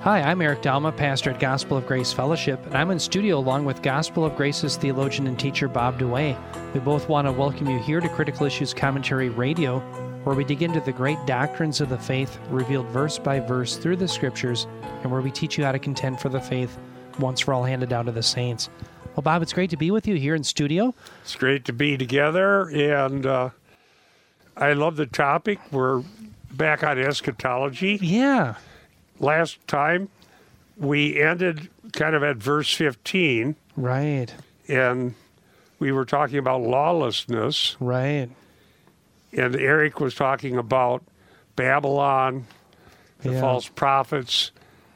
Hi, I'm Eric Dalma, pastor at Gospel of Grace Fellowship, and I'm in studio along with Gospel of Grace's theologian and teacher Bob DeWay. We both want to welcome you here to Critical Issues Commentary Radio, where we dig into the great doctrines of the faith, revealed verse by verse through the Scriptures, and where we teach you how to contend for the faith once for all handed down to the saints. Well, Bob, it's great to be with you here in studio. It's great to be together, and I love the topic. We're back on eschatology. Yeah. Last time, we ended kind of at verse 15. Right. And we were talking about lawlessness. Right. And Eric was talking about Babylon, the false prophets,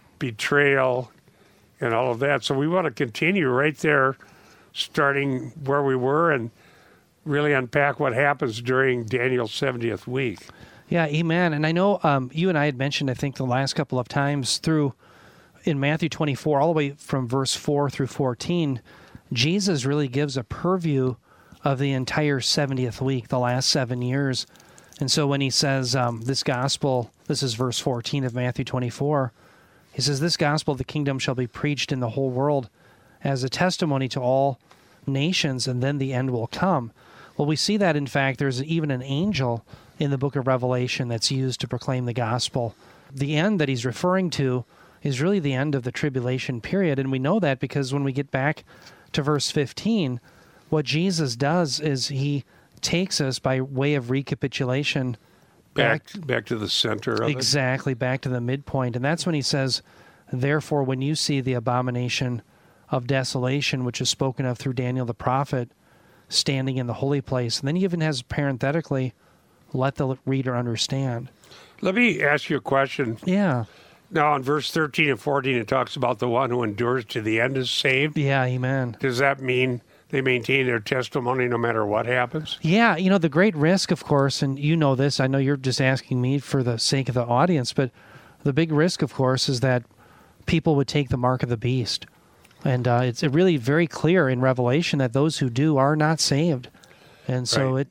betrayal, and all of that. So we want to continue right there, starting where we were, and really unpack what happens during Daniel's 70th week. Yeah, amen. And I know you and I had mentioned, I think, the last couple of times through in Matthew 24, all the way from verse 4 through 14, Jesus really gives a purview of the entire 70th week, the last 7 years. And so when he says this gospel, this is verse 14 of Matthew 24, he says, "This gospel of the kingdom shall be preached in the whole world as a testimony to all nations, and then the end will come." Well, we see that, in fact, there's even an angel in the book of Revelation that's used to proclaim the gospel. The end that he's referring to is really the end of the tribulation period, and we know that because when we get back to verse 15, what Jesus does is he takes us by way of recapitulation back to the center of exactly, back to the midpoint. And that's when he says, "Therefore, when you see the abomination of desolation, which is spoken of through Daniel the prophet, standing in the holy place," and then he even has parenthetically, "let the reader understand." Let me ask you a question. Yeah. Now, in verse 13 and 14, it talks about the one who endures to the end is saved. Yeah, amen. Does that mean they maintain their testimony no matter what happens? Yeah, the great risk, of course, and you know this, I know you're just asking me for the sake of the audience, but the big risk, of course, is that people would take the mark of the beast. And it's really very clear in Revelation that those who do are not saved. And so Right.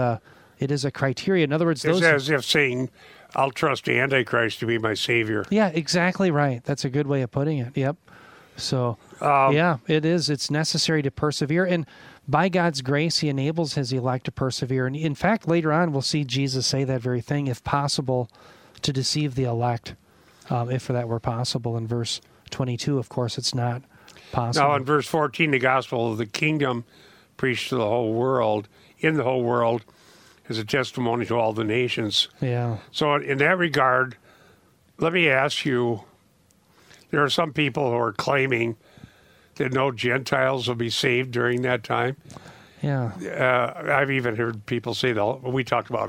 it is a criteria. In other words, It's those... as if saying, I'll trust the Antichrist to be my savior. Yeah, exactly right. That's a good way of putting it. Yep. So, yeah, it is. It's necessary to persevere. And by God's grace, he enables his elect to persevere. And in fact, later on, we'll see Jesus say that very thing, if possible, to deceive the elect, if that were possible. In verse 22, of course, it's not possible. Now, in verse 14, the gospel of the kingdom preached to the whole world, in the whole world, as a testimony to all the nations. Yeah. So in that regard, let me ask you, there are some people who are claiming that no Gentiles will be saved during that time. Yeah. I've even heard people say that we talked about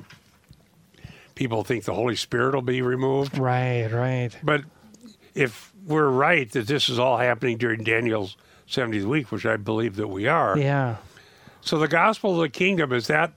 people think the Holy Spirit will be removed. Right, right. But if we're right that this is all happening during Daniel's 70th week, which I believe that we are. Yeah. So the gospel of the kingdom, is that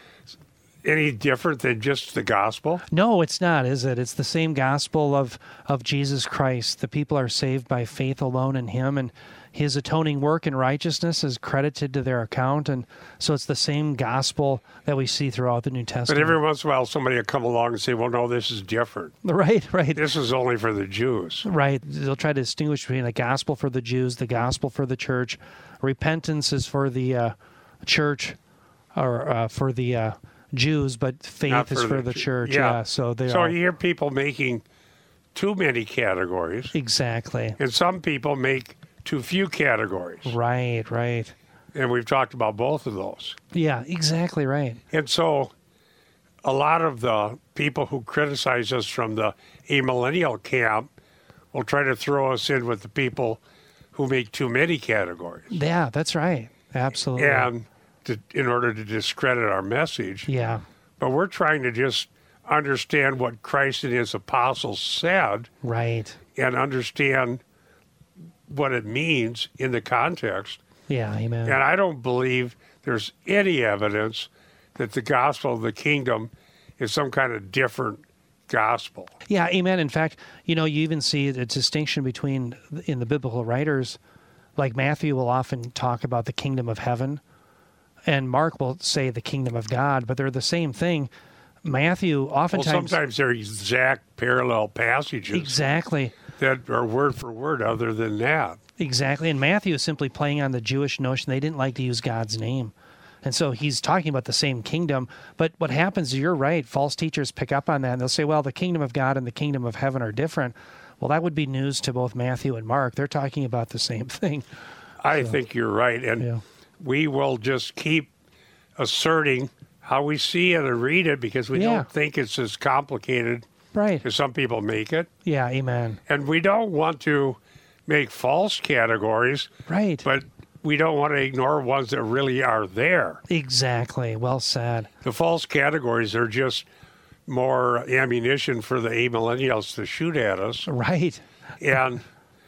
any different than just the gospel? No, it's not, is it? It's the same gospel of Jesus Christ. The people are saved by faith alone in him, and his atoning work and righteousness is credited to their account. And so it's the same gospel that we see throughout the New Testament. But every once in a while, somebody will come along and say, well, no, this is different. Right, right. This is only for the Jews. Right. They'll try to distinguish between the gospel for the Jews, the gospel for the church. Repentance is for the church, or for the Jews, but faith is for the church. Yeah. So you hear people making too many categories. Exactly. And some people make too few categories. Right, right. And we've talked about both of those. Yeah, exactly right. And so a lot of the people who criticize us from the amillennial camp will try to throw us in with the people who make too many categories. Yeah, that's right. Absolutely. And in order to discredit our message. Yeah. But we're trying to just understand what Christ and his apostles said. Right. And understand what it means in the context. Yeah, amen. And I don't believe there's any evidence that the gospel of the kingdom is some kind of different gospel. Yeah, amen. In fact, you even see the distinction between, in the biblical writers, like Matthew will often talk about the kingdom of heaven, and Mark will say the kingdom of God, but they're the same thing. Matthew oftentimes... Well, sometimes they're exact parallel passages. Exactly. that are word for word other than that. Exactly. And Matthew is simply playing on the Jewish notion they didn't like to use God's name. And so he's talking about the same kingdom. But what happens, you're right, false teachers pick up on that, and they'll say, well, the kingdom of God and the kingdom of heaven are different. Well, that would be news to both Matthew and Mark. They're talking about the same thing. I think you're right. And we will just keep asserting how we see it and read it because we don't think it's as complicated as some people make it. Yeah, amen. And we don't want to make false categories. Right. But we don't want to ignore ones that really are there. Exactly. Well said. The false categories are just more ammunition for the amillennials to shoot at us. Right. And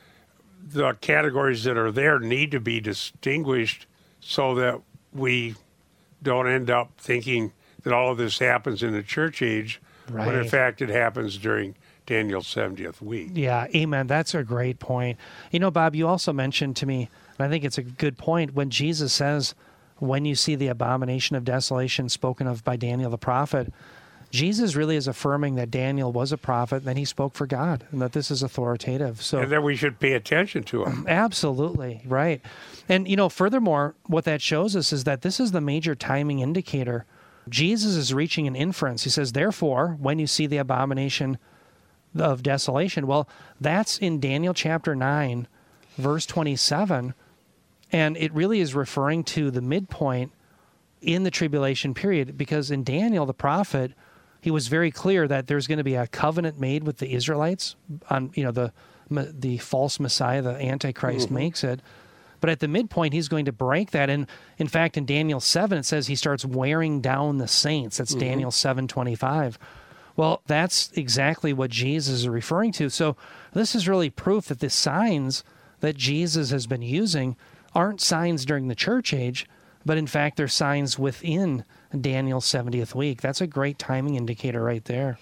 the categories that are there need to be distinguished so that we don't end up thinking that all of this happens in the church age, when in fact it happens during Daniel's 70th week. Yeah, amen. That's a great point. You know, Bob, you also mentioned to me, and I think it's a good point, when Jesus says, when you see the abomination of desolation spoken of by Daniel the prophet, Jesus really is affirming that Daniel was a prophet, and that he spoke for God, and that this is authoritative. So, and that we should pay attention to him. Absolutely, right. And, you know, furthermore, what that shows us is that this is the major timing indicator. Jesus is reaching an inference. He says, therefore, when you see the abomination of desolation, well, that's in Daniel chapter 9, verse 27, and it really is referring to the midpoint in the tribulation period, because in Daniel the prophet, he was very clear that there's going to be a covenant made with the Israelites on, you know, the false Messiah, the Antichrist makes it. But at the midpoint, he's going to break that. And in fact, in Daniel 7, it says he starts wearing down the saints. That's Daniel 7:25. Well, that's exactly what Jesus is referring to. So this is really proof that the signs that Jesus has been using aren't signs during the church age, but in fact, they're signs within Daniel's 70th week. That's a great timing indicator right there.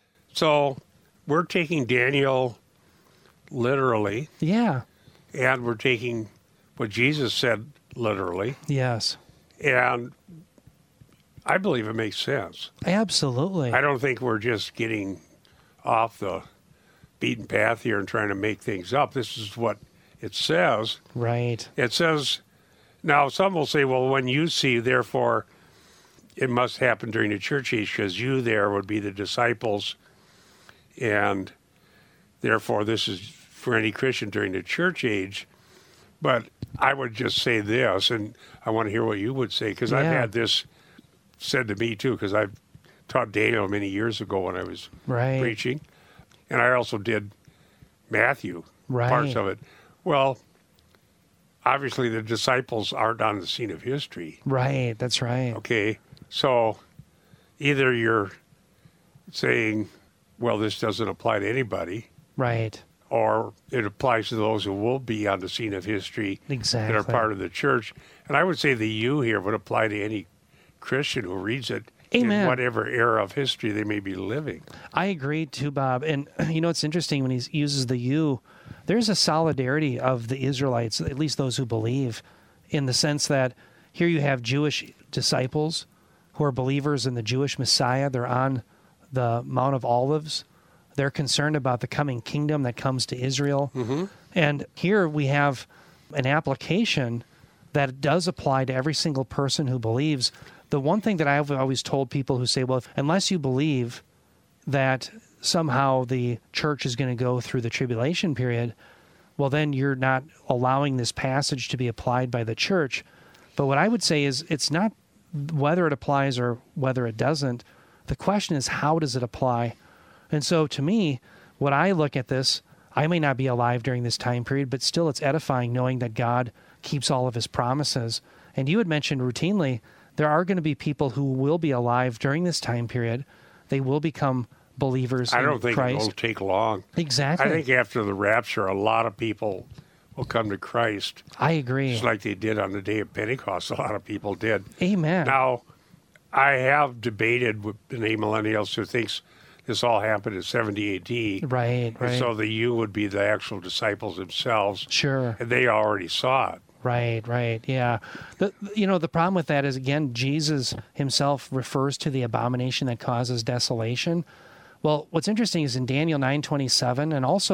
So we're taking Daniel literally. Yeah. And we're taking what Jesus said literally. Yes. And I believe it makes sense. Absolutely. I don't think we're just getting off the beaten path here and trying to make things up. This is what it says. Right. It says, now some will say, well, when you see, therefore, it must happen during the church age because you there would be the disciples, and therefore this is for any Christian during the church age. But I would just say this, and I want to hear what you would say, because I've had this said to me too, because I've taught Daniel many years ago when I was preaching, and I also did Matthew, parts of it. Well, obviously the disciples aren't on the scene of history. Right, that's right. Okay, so either you're saying, well, this doesn't apply to anybody. Right. Or it applies to those who will be on the scene of history that are part of the church. And I would say the you here would apply to any Christian who reads it in whatever era of history they may be living. I agree too, Bob. And you know, it's interesting when he uses the you, there's a solidarity of the Israelites, at least those who believe, in the sense that here you have Jewish disciples who are believers in the Jewish Messiah. They're on the Mount of Olives. They're concerned about the coming kingdom that comes to Israel. And here we have an application that does apply to every single person who believes. The one thing that I've always told people who say, well, unless you believe that somehow the church is going to go through the tribulation period, well, then you're not allowing this passage to be applied by the church. But what I would say is it's not whether it applies or whether it doesn't. The question is, how does it apply? And so to me, when I look at this, I may not be alive during this time period, but still it's edifying knowing that God keeps all of his promises. And you had mentioned routinely, there are going to be people who will be alive during this time period. They will become believers in Christ. I don't think it'll take long. Exactly. I think after the rapture, a lot of people will come to Christ. I agree. Just like they did on the day of Pentecost. A lot of people did. Amen. Now, I have debated with an amillennials who thinks this all happened in 70 AD. Right. And so the you would be the actual disciples themselves. Sure. And they already saw it. Right, yeah. The problem with that is, again, Jesus himself refers to the abomination that causes desolation. Well, what's interesting is in Daniel 9:27 and also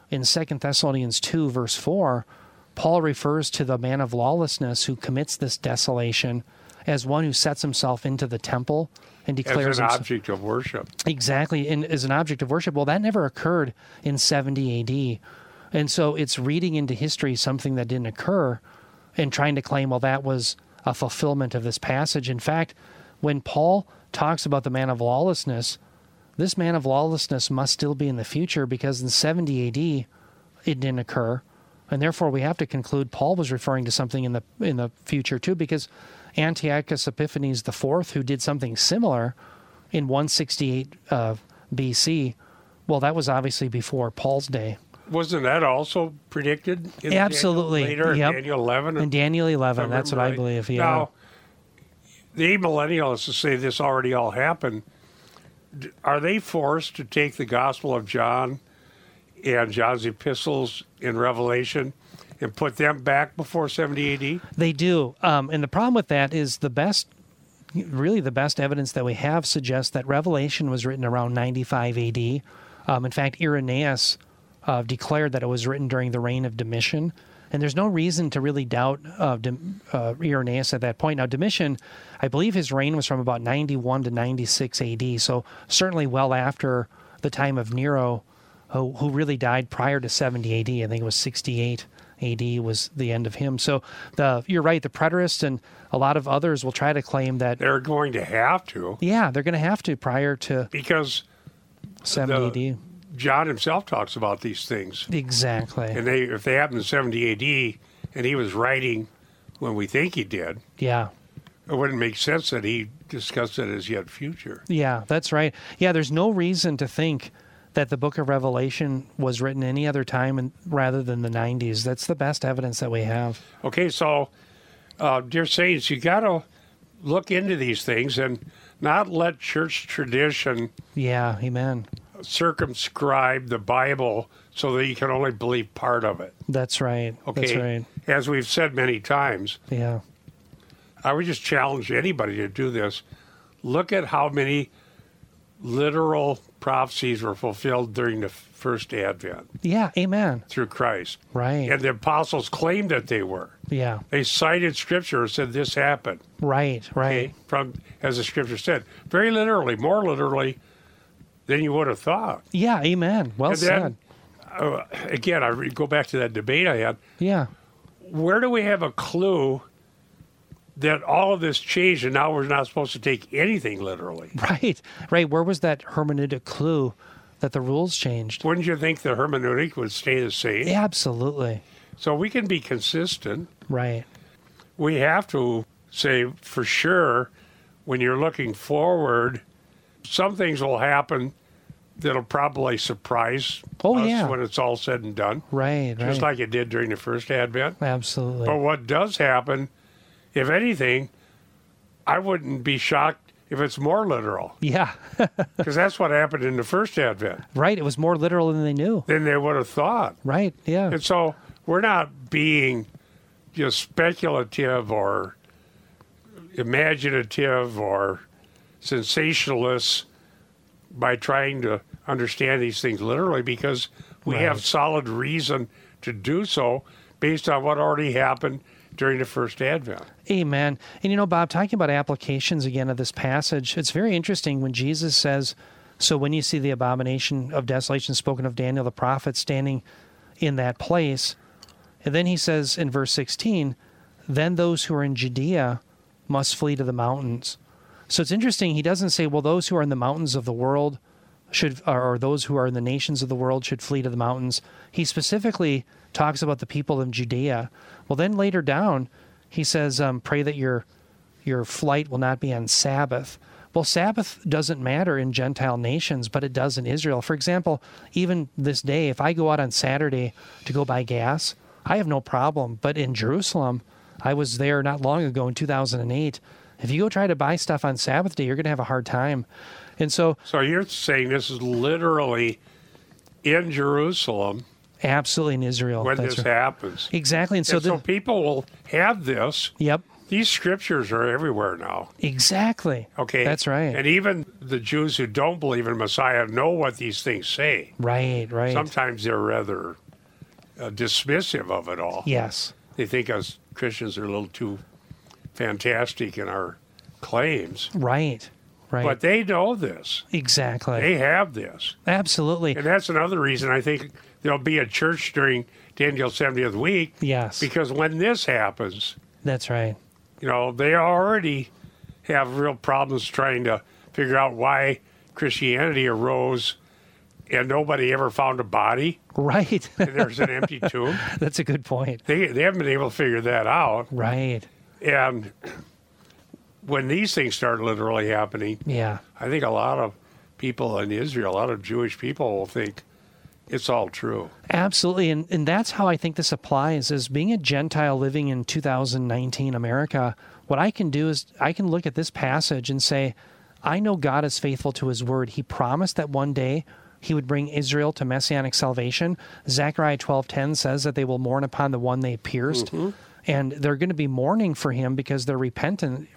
in 2 Thessalonians 2, verse 4, Paul refers to the man of lawlessness who commits this desolation as one who sets himself into the temple and declares as an object of worship. Exactly, and as an object of worship. Well, that never occurred in 70 AD. And so it's reading into history something that didn't occur and trying to claim, well, that was a fulfillment of this passage. In fact, when Paul talks about the man of lawlessness, this man of lawlessness must still be in the future, because in 70 AD it didn't occur. And therefore we have to conclude Paul was referring to something in the future too, because Antiochus Epiphanes IV, who did something similar in 168 BC, well, that was obviously before Paul's day. Wasn't that also predicted in Absolutely. Daniel later, Yep. in Daniel 11? In Daniel 11, that's what I believe, yeah. Now, the millennialists say this already all happened. Are they forced to take the Gospel of John and John's epistles in Revelation and put them back before 70 AD? They do. And the problem with that is the best evidence that we have suggests that Revelation was written around 95 AD. In fact, Irenaeus declared that it was written during the reign of Domitian. And there's no reason to really doubt Irenaeus at that point. Now, Domitian, I believe his reign was from about 91 to 96 AD, so certainly well after the time of Nero, who really died prior to 70 AD. I think it was 68 AD was the end of him. So you're right, the preterists and a lot of others will try to claim that... They're going to have to. Yeah, they're going to have to prior to... Because 70 AD. John himself talks about these things. Exactly. And if they happened in 70 AD and he was writing when we think he did, yeah, it wouldn't make sense that he discussed it as yet future. Yeah, that's right. Yeah, there's no reason to think that the book of Revelation was written any other time rather than the 90s. That's the best evidence that we have. Okay, so, dear saints, you got to look into these things and not let church tradition... Yeah, amen. ...circumscribe the Bible so that you can only believe part of it. That's right. Okay, that's right. As we've said many times, yeah, I would just challenge anybody to do this. Look at how many literal prophecies were fulfilled during the first advent. Yeah, amen. Through Christ. Right. And the apostles claimed that they were. Yeah. They cited scripture and said this happened. Right, right. Okay? As the scripture said. Very literally, more literally than you would have thought. Yeah, amen. Well said. Again, I go back to that debate I had. Yeah. Where do we have a clue that all of this changed and now we're not supposed to take anything literally? Right, right. Where was that hermeneutic clue that the rules changed? Wouldn't you think the hermeneutic would stay the same? Yeah, absolutely. So we can be consistent. Right. We have to say for sure, when you're looking forward, some things will happen that'll probably surprise us when it's all said and done. Right, Just like it did during the first advent. Absolutely. But what does happen, if anything, I wouldn't be shocked if it's more literal. Yeah. Because that's what happened in the first advent. Right. It was more literal than they knew. Than they would have thought. Right, yeah. And so we're not being just speculative or imaginative or sensationalists by trying to understand these things literally, because we have solid reason to do so based on what already happened during the first advent. Amen. And Bob, talking about applications again of this passage, it's very interesting when Jesus says, so when you see the abomination of desolation spoken of Daniel the prophet standing in that place, and then he says in verse 16, then those who are in Judea must flee to the mountains. So it's interesting, he doesn't say, well, those who are in the mountains of the world should, or those who are in the nations of the world should flee to the mountains. He specifically talks about the people of Judea. Well, then later down, he says, pray that your flight will not be on Sabbath. Well, Sabbath doesn't matter in Gentile nations, but it does in Israel. For example, even this day, if I go out on Saturday to go buy gas, I have no problem. But in Jerusalem, I was there not long ago in 2008. If you go try to buy stuff on Sabbath day, you're going to have a hard time. And so you're saying this is literally in Jerusalem. Absolutely in Israel. When this happens. Exactly. And so people will have this. Yep. these scriptures are everywhere now. Exactly. Okay. That's right. And even the Jews who don't believe in Messiah know what these things say. Right. Sometimes they're rather dismissive of it all. Yes. They think us Christians are a little too fantastic in our claims. Right. But they know this. Exactly. They have this. Absolutely. And that's another reason I think there'll be a church during Daniel's 70th week. Yes. Because when this happens, That's right. they already have real problems trying to figure out why Christianity arose and nobody ever found a body. Right. And there's an empty tomb. That's a good point. They haven't been able to figure that out. Right. And when these things start literally happening, Yeah. I think a lot of people in Israel, a lot of Jewish people will think it's all true. Absolutely. And that's how I think this applies is being a Gentile living in 2019 America. What I can do is I can look at this passage and say, I know God is faithful to his word. He promised that one day he would bring Israel to messianic salvation. Zechariah 12:10 says that they will mourn upon the one they pierced. Mm-hmm. And they're going to be mourning for him because they're repenting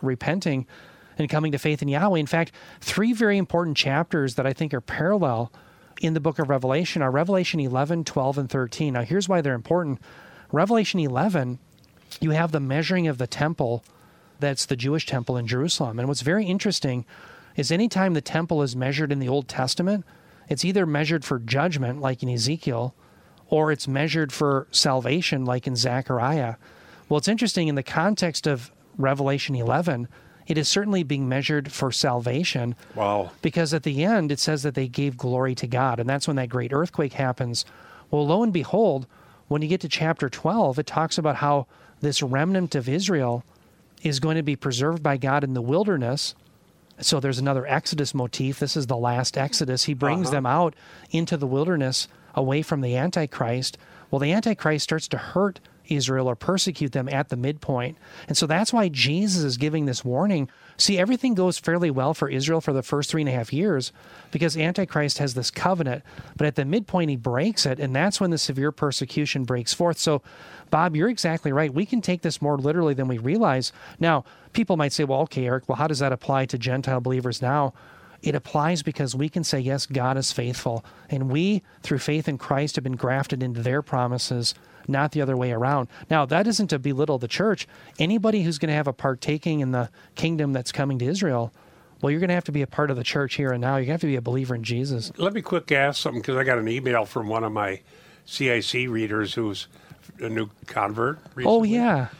and coming to faith in Yahweh. In fact, 3 very important chapters that I think are parallel in the book of Revelation are Revelation 11, 12, and 13. Now, here's why they're important. Revelation 11, you have the measuring of the temple. That's the Jewish temple in Jerusalem. And what's very interesting is anytime the temple is measured in the Old Testament, it's either measured for judgment, like in Ezekiel, or it's measured for salvation, like in Zechariah. Well, it's interesting in the context of Revelation 11, it is certainly being measured for salvation. Wow. Because at the end, it says that they gave glory to God, and that's when that great earthquake happens. Well, lo and behold, when you get to chapter 12, it talks about how this remnant of Israel is going to be preserved by God in the wilderness. So there's another Exodus motif. This is the last Exodus. He brings them out into the wilderness away from the Antichrist. Well, the Antichrist starts to hurt Israel or persecute them at the midpoint. And so that's why Jesus is giving this warning. See, everything goes fairly well for Israel for the first 3.5 years because Antichrist has this covenant, but at the midpoint he breaks it, and that's when the severe persecution breaks forth. So, Bob, you're exactly right. We can take this more literally than we realize. Now, people might say, well, okay, Eric, well, how does that apply to Gentile believers now? It applies because we can say, yes, God is faithful, and we, through faith in Christ, have been grafted into their promises, not the other way around. Now, that isn't to belittle the church. Anybody who's going to have a partaking in the kingdom that's coming to Israel, well, you're going to have to be a part of the church here and now. You're going to have to be a believer in Jesus. Let me quick ask something, because I got an email from one of my CIC readers who's a new convert recently. Oh, yeah.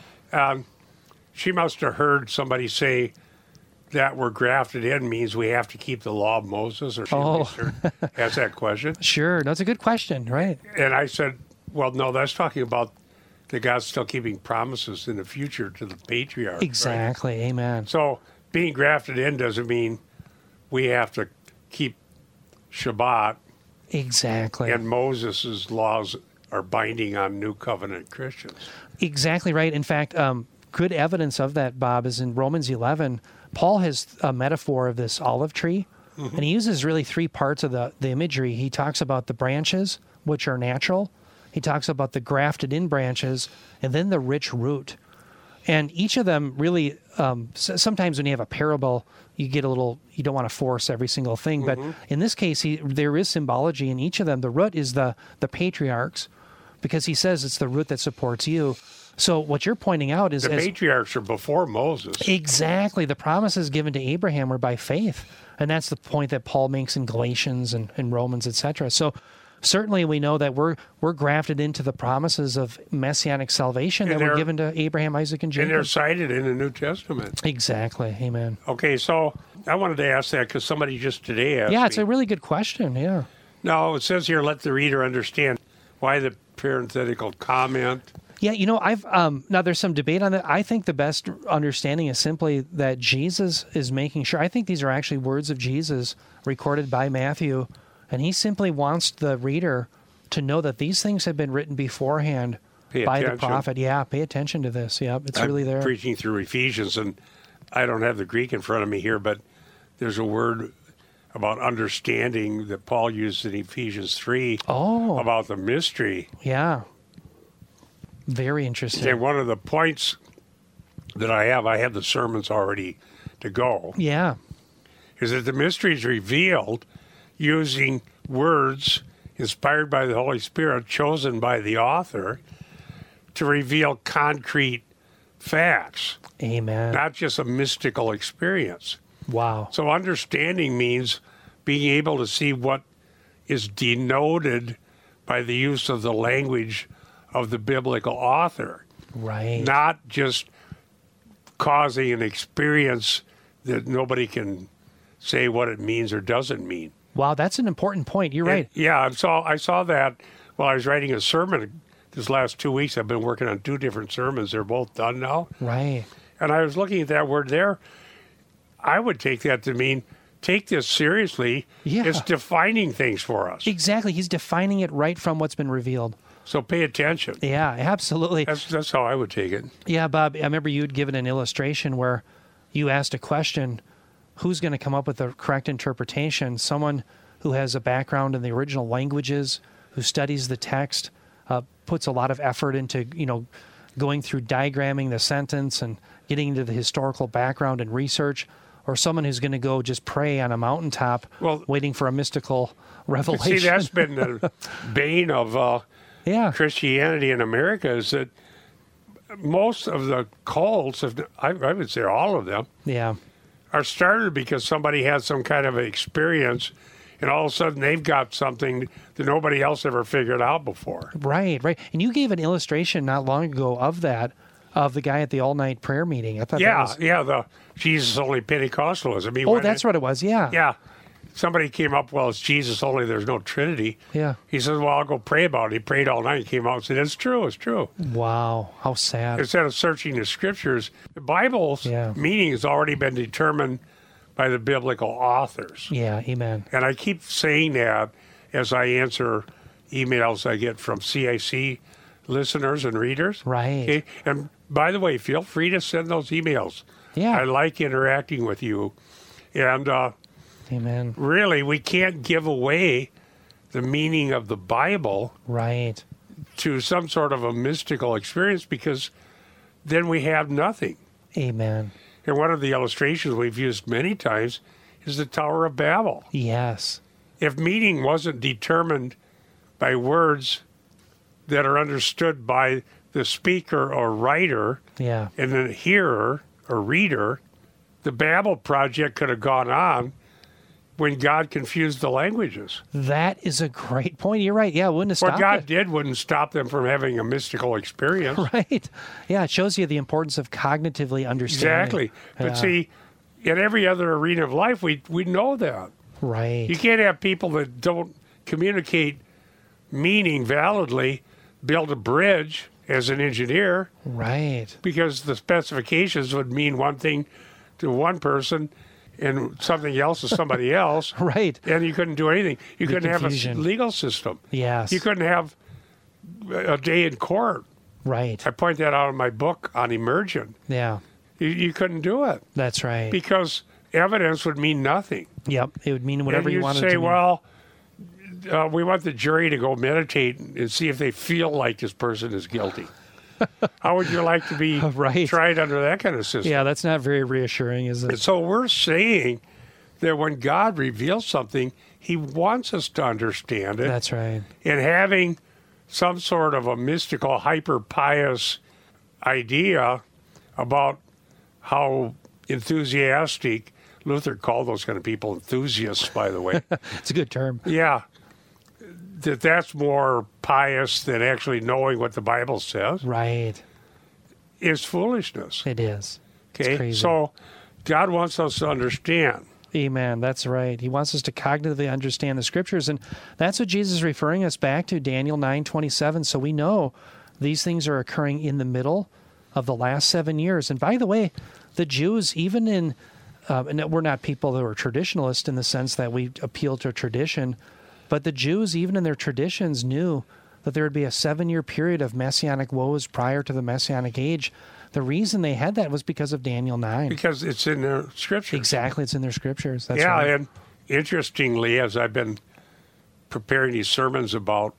She must have heard somebody say that we're grafted in means we have to keep the law of Moses, or she asked that question. Sure. That's a good question, right? And I said, well, no, that's talking about that God's still keeping promises in the future to the patriarchs. Exactly. Right? Amen. So being grafted in doesn't mean we have to keep Shabbat. Exactly. And Moses' laws are binding on New Covenant Christians. Exactly right. In fact, good evidence of that, Bob, is in Romans 11. Paul has a metaphor of this olive tree, and he uses really 3 parts of the imagery. He talks about the branches, which are natural. He talks about the grafted in branches, and then the rich root. And each of them really, sometimes when you have a parable, you get a little, you don't want to force every single thing. But in this case, there is symbology in each of them. The root is the patriarchs, because he says it's the root that supports you. So what you're pointing out is... The patriarchs are before Moses. Exactly. The promises given to Abraham were by faith. And that's the point that Paul makes in Galatians and Romans, etc. So certainly we know that we're grafted into the promises of messianic salvation that were given to Abraham, Isaac, and Jacob. And they're cited in the New Testament. Exactly. Amen. Okay, so I wanted to ask that because somebody just today asked Yeah, it's me. a really good question, yeah. No, it says here, let the reader understand why the parenthetical comment. Yeah, I've now there's some debate on that. I think the best understanding is simply that Jesus is making sure. I think these are actually words of Jesus recorded by Matthew, and he simply wants the reader to know that these things have been written beforehand by the prophet. Yeah, pay attention to this. Yeah, it's really there. I'm preaching through Ephesians, and I don't have the Greek in front of me here, but there's a word about understanding that Paul used in Ephesians 3 about the mystery. Yeah. Very interesting. And one of the points that I have the sermons already to go, Yeah. is that the mystery is revealed using words inspired by the Holy Spirit, chosen by the author, to reveal concrete facts, Amen. not just a mystical experience. Wow. So understanding means being able to see what is denoted by the use of the language of the biblical author, Right. not just causing an experience that nobody can say what it means or doesn't mean. Wow, that's an important point. You're right. Yeah, I saw that while I was writing a sermon this last 2 weeks. I've been working on 2 different sermons. They're both done now. Right. And I was looking at that word there. I would take that to mean take this seriously. Yeah. It's defining things for us. Exactly. He's defining it right from what's been revealed. So pay attention. Yeah, absolutely. That's how I would take it. Yeah, Bob, I remember you'd given an illustration where you asked a question, who's going to come up with the correct interpretation? Someone who has a background in the original languages, who studies the text, puts a lot of effort into, going through diagramming the sentence and getting into the historical background and research, or someone who's going to go just pray on a mountaintop, waiting for a mystical revelation. See, that's been the bane of yeah. Christianity in America, is that most of the cults, I would say all of them, Yeah. are started because somebody had some kind of experience, and all of a sudden they've got something that nobody else ever figured out before. Right. And you gave an illustration not long ago of that, of the guy at the all-night prayer meeting. I thought the Jesus only Pentecostalism. That's what it was. Yeah. Yeah. Somebody came up, well, it's Jesus only, there's no Trinity. Yeah. He says, well, I'll go pray about it. He prayed all night, came out and said, it's true. Wow. How sad. Instead of searching the scriptures, the Bible's meaning has already been determined by the biblical authors. Yeah, amen. And I keep saying that as I answer emails I get from CIC listeners and readers. Right. Okay? And by the way, feel free to send those emails. Yeah. I like interacting with you. And amen. Really, we can't give away the meaning of the Bible Right. to some sort of a mystical experience, because then we have nothing. Amen. And one of the illustrations we've used many times is the Tower of Babel. Yes. If meaning wasn't determined by words that are understood by the speaker or writer Yeah. and the hearer or reader, the Babel project could have gone on when God confused the languages. That is a great point. You're right. Yeah, it wouldn't have stopped What God it. did wouldn't stop them from having a mystical experience. Right. Yeah, it shows you the importance of cognitively understanding. Exactly. But see, in every other arena of life, we know that. Right. You can't have people that don't communicate meaning validly build a bridge as an engineer. Right. Because the specifications would mean one thing to one person and something else to somebody else. Right. And you couldn't do anything. You The couldn't confusion. have a legal system. Yes. You couldn't have a day in court. Right. I point that out in my book on Emergent. Yeah. You couldn't do it That's right. because evidence would mean nothing. Yep. It would mean whatever And you you'd wanted say, to mean. well, we want the jury to go meditate and see if they feel like this person is guilty. How would you like to be Right. tried under that kind of system? Yeah, that's not very reassuring, is it? So we're saying that when God reveals something, he wants us to understand it. That's right. And having some sort of a mystical, hyper-pious idea about how enthusiastic, Luther called those kind of people enthusiasts, by the way. It's a good term. Yeah. That's more pious than actually knowing what the Bible says Right. is foolishness. It is. It's Okay? crazy. So God wants us to understand. Amen. That's right. He wants us to cognitively understand the scriptures, and that's what Jesus is referring us back to, Daniel 9:27. So we know these things are occurring in the middle of the last 7 years. And by the way, the Jews, even in, and we're not people who are traditionalists in the sense that we appeal to tradition, but the Jews, even in their traditions, knew that there would be a 7-year period of messianic woes prior to the messianic age. The reason they had that was because of Daniel 9. Because it's in the scriptures. Exactly. It's in their scriptures. That's yeah, right. and interestingly, as I've been preparing these sermons about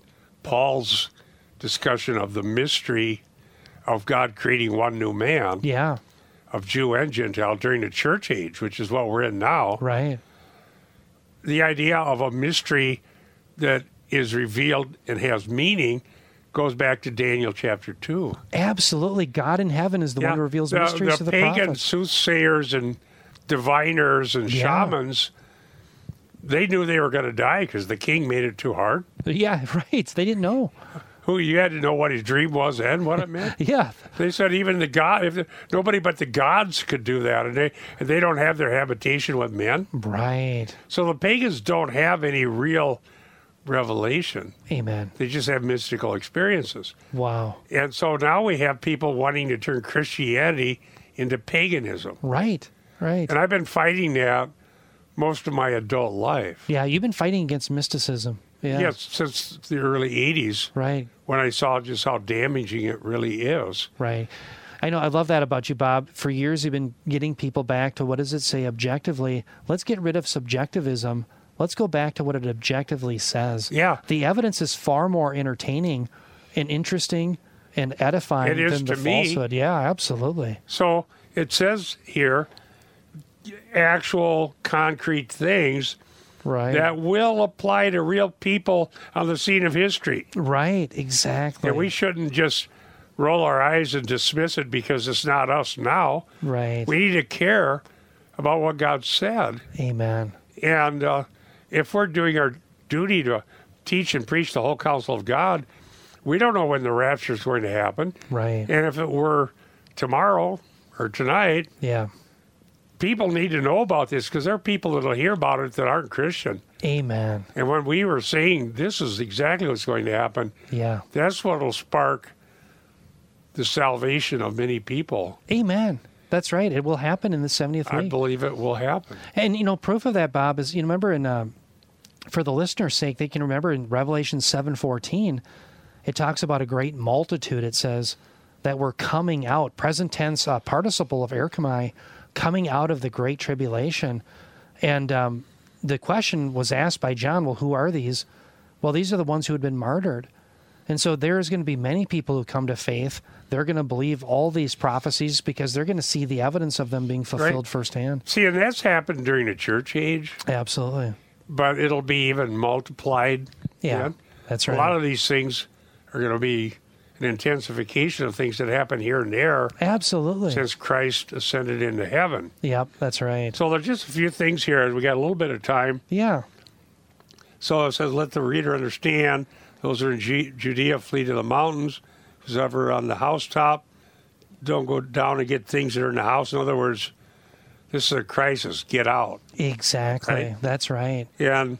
Paul's discussion of the mystery of God creating one new man, Yeah. of Jew and Gentile during the church age, which is what we're in now. Right. The idea of a mystery that is revealed and has meaning goes back to Daniel chapter 2. Absolutely. God in heaven is the one who reveals mysteries to the pagan prophets. soothsayers and diviners and shamans, they knew they were going to die because the king made it too hard. Yeah, right. They didn't know. You had to know what his dream was and what it meant. Yeah. They said even the god, nobody but the gods could do that, and they don't have their habitation with men. Right. So the pagans don't have any real revelation. Amen. They just have mystical experiences. Wow. And so now we have people wanting to turn Christianity into paganism. Right. Right. And I've been fighting that most of my adult life. Yeah, you've been fighting against mysticism. Yeah. Yes, since the early 80s. Right. When I saw just how damaging it really is. Right. I know. I love that about you, Bob. For years, you've been getting people back to what does it say objectively? Let's get rid of subjectivism. Let's go back to what it objectively says. Yeah. The evidence is far more entertaining and interesting and edifying than the falsehood. Yeah, absolutely. So it says here actual concrete things that will apply to real people on the scene of history. Right, exactly. And we shouldn't just roll our eyes and dismiss it because it's not us now. Right. We need to care about what God said. Amen. And if we're doing our duty to teach and preach the whole counsel of God, we don't know when the rapture is going to happen. Right. And if it were tomorrow or tonight, people need to know about this because there are people that will hear about it that aren't Christian. Amen. And when we were saying this is exactly what's going to happen, that's what will spark the salvation of many people. Amen. That's right. It will happen in the 70th week. I believe it will happen. And, proof of that, Bob, is, remember in, for the listener's sake, they can remember in Revelation 7:14, it talks about a great multitude. It says that we're coming out, present tense, participle of erchomai, coming out of the great tribulation. And the question was asked by John, well, who are these? Well, these are the ones who had been martyred. And so there's going to be many people who come to faith. They're going to believe all these prophecies because they're going to see the evidence of them being fulfilled firsthand. See, and that's happened during the church age. Absolutely. But it'll be even multiplied. Yeah, that's right. A lot of these things are going to be an intensification of things that happen here and there. Absolutely. Since Christ ascended into heaven. Yep, that's right. So there's just a few things here. We got a little bit of time. Yeah. So it says, let the reader understand. Those are in Judea, flee to the mountains. Who's ever on the housetop, don't go down and get things that are in the house. In other words, this is a crisis. Get out. Exactly. Right? That's right. And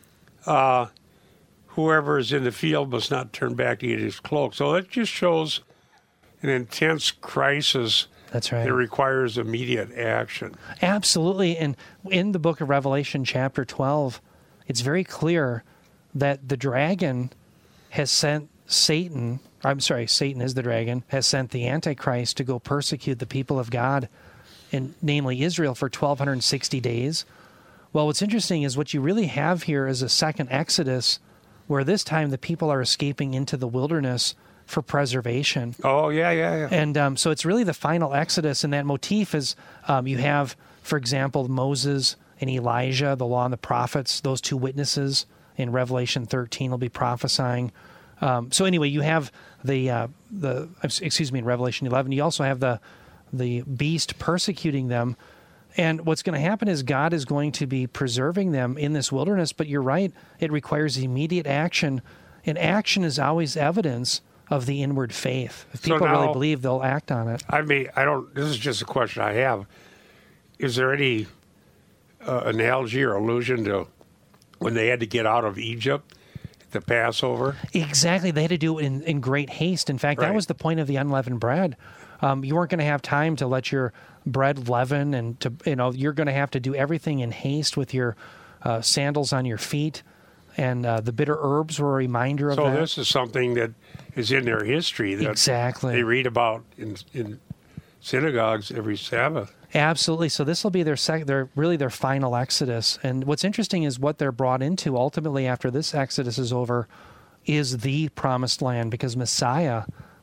whoever is in the field must not turn back to get his cloak. So that just shows an intense crisis. That's right. That requires immediate action. Absolutely. And in the book of Revelation, chapter 12, it's very clear that the dragon has sent Satan is the dragon, has sent the Antichrist to go persecute the people of God, and namely Israel, for 1,260 days. Well, what's interesting is what you really have here is a second Exodus, where this time the people are escaping into the wilderness for preservation. Oh, yeah. And so it's really the final Exodus, and that motif is you have, for example, Moses and Elijah, the law and the prophets, those two witnesses in Revelation 13 will be prophesying. So anyway, you have in Revelation 11, you also have the beast persecuting them. And what's going to happen is God is going to be preserving them in this wilderness. But you're right, it requires immediate action. And action is always evidence of the inward faith. If people really believe, they'll act on it. This is just a question I have. Is there any analogy or allusion to when they had to get out of Egypt? The Passover? Exactly. They had to do it in great haste. In fact, that was the point of the unleavened bread. You weren't going to have time to let your bread leaven, and you're going to have to do everything in haste with your sandals on your feet. And the bitter herbs were a reminder of that. So this is something that is in their history that they read about in synagogues every Sabbath. Absolutely. So this will be their final Exodus. And what's interesting is what they're brought into ultimately after this Exodus is over is the promised land, because Messiah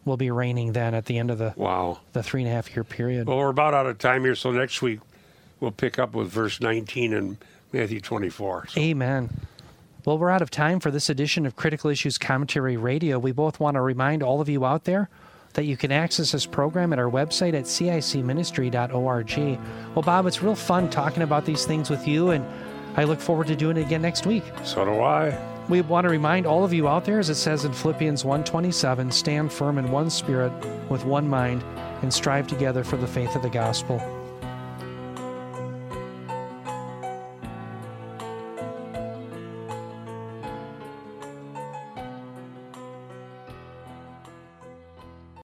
will be reigning then at the end of the Wow. the 3.5-year period. Well, we're about out of time here, so next week we'll pick up with verse 19 in Matthew 24. So. Amen. Well, we're out of time for this edition of Critical Issues Commentary Radio. We both want to remind all of you out there that you can access this program at our website at cicministry.org. Well, Bob, it's real fun talking about these things with you, and I look forward to doing it again next week. So do I. We want to remind all of you out there, as it says in Philippians 1:27, stand firm in one spirit, with one mind, and strive together for the faith of the gospel.